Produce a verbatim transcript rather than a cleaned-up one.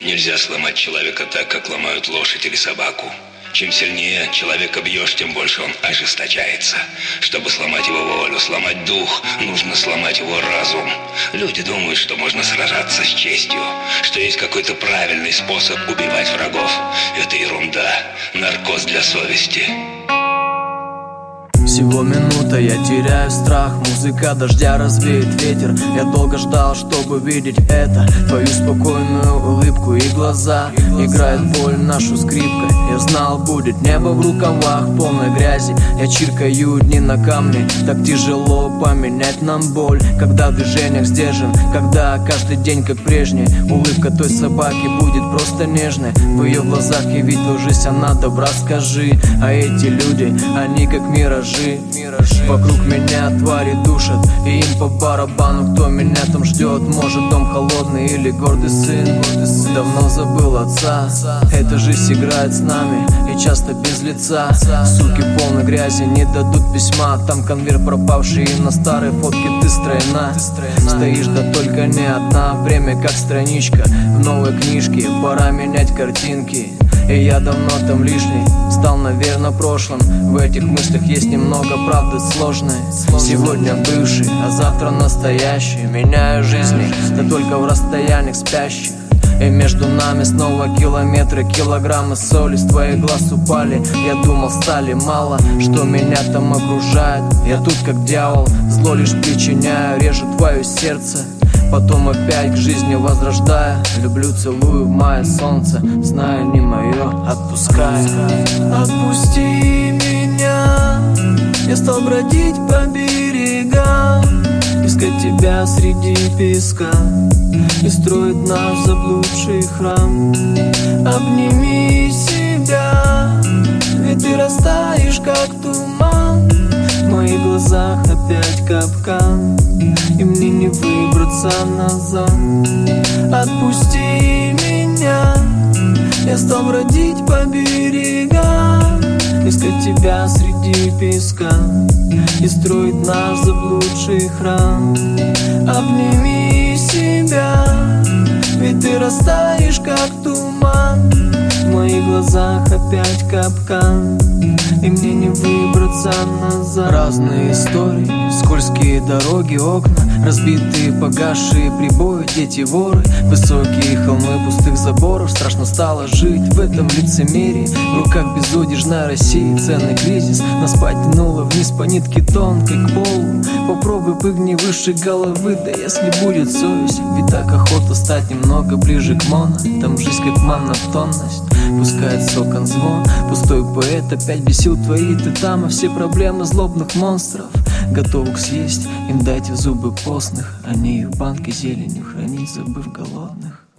Нельзя сломать человека так, как ломают лошадь или собаку. Чем сильнее человека бьешь, тем больше он ожесточается. Чтобы сломать его волю, сломать дух, нужно сломать его разум. Люди думают, что можно сражаться с честью, что есть какой-то правильный способ убивать врагов. Это ерунда, наркоз для совести. Всего минута, я теряю страх. Музыка дождя развеет ветер. Я долго ждал, чтобы видеть это. Твою спокойную улыбку и глаза. Играет боль нашу скрипкой. Я знал, будет небо в рукавах, полной грязи. Я чиркаю дни на камне. Так тяжело поменять нам боль, когда в движениях сдержан, когда каждый день как прежний. Улыбка той собаки будет просто нежной. В ее глазах я видел жизнь, она добра, скажи. А эти люди, они как миражи. Вокруг меня твари душат, и им по барабану, кто меня там ждет. Может, дом холодный или гордый сын. Давно забыл отца. Эта жизнь играет с нами, и часто без лица. Суки полны грязи, не дадут письма. Там конверт пропавший, и на старой фотке ты стройна. Стоишь, да только не одна. Время как страничка в новой книжке. Пора менять картинки. И я давно там лишний, стал, наверное, прошлым. В этих мыслях есть немного правды сложной. Сегодня бывший, а завтра настоящий. Меняю жизни, да только в расстояниях спящих. И между нами снова километры, килограммы соли с твоих глаз упали. Я думал, стали мало, что меня там окружает. Я тут как дьявол, зло лишь причиняю. Режу твое сердце, потом опять к жизни возрождая. Люблю, целую в мае солнце, знаю, не мое, отпускай. Отпусти меня, я стал бродить по берегам, искать тебя среди песка и строить наш заблудший храм. Обними себя, ведь ты растаешь как туман. В моих глазах опять капкан, и мне не выбраться назад. Отпусти меня, я стал бродить по берегам, искать тебя среди песка и строить наш заблудший храм. Обними себя, ведь ты растаешь как туман. В моих глазах опять капкан, и мне не выбраться назад. Разные истории, скользкие дороги, окна, разбитые, погасшие прибои, дети воры, высокие холмы пустых заборов. Страшно стало жить в этом лицемерии. В руках безудержная Россия, ценный кризис. Нас потянуло вниз по нитке тонкой к полу. Попробуй прыгни выше головы, да если будет совесть. Ведь так охота стать немного ближе к моно. Там жизнь как монотонность, пускает с окон звон. Пустой поэт опять бесил твои ты там, а все проблемы злобных монстров готовых съесть. Им дайте в зубы постных, они их в банке зеленью хранить, забыв голодных.